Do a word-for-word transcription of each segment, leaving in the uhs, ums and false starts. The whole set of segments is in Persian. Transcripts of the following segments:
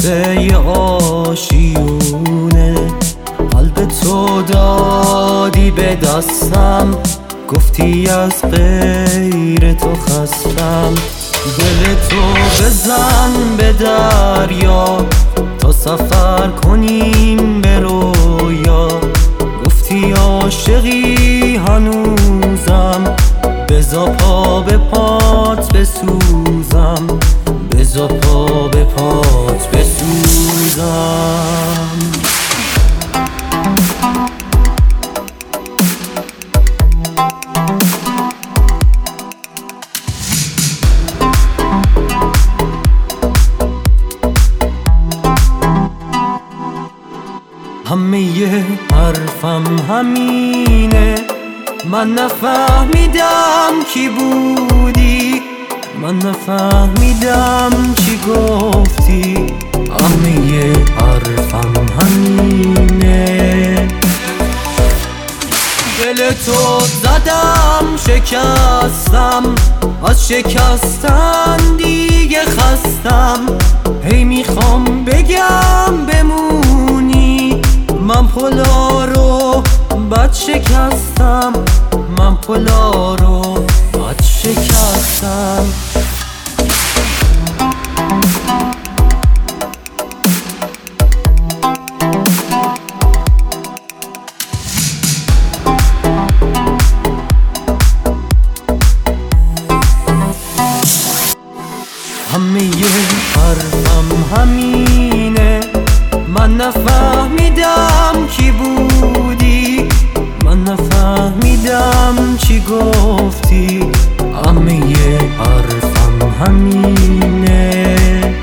قصه آشیونه، قلب تو دادی به دستم، گفتی از غیر تو خستم. دل تو بزن به دریا تا سفر کنیم به رویا، گفتی عاشقی هنوزم، بذار پا به پات بسوزم، بذار پا به پات بسوزم. همه یه حرفم همینه، من نفهمیدم کی بودی، من نفهمیدم چی گفتی. همه یه حرفم همینه، دل تو زدم شکستم، از شکستن دیگه خستم. هی میخوام بگم بمونی، من پلا رو بد شکستم، من پلا رو بد شکستم. همه یه حرفم همینه، من نفهمیدم کی بودی، من نفهمیدم چی گفتی. همه یه حرفم همینه،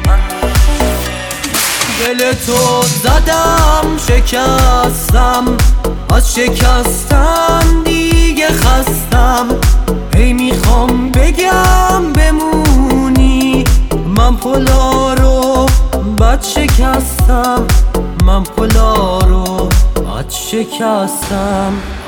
دل تو زدم شکستم، از شکستن دیگه خستم. هی میخوام بگم بمونی، من پلا رو بد شکستم، من پلا رو بد شکستم.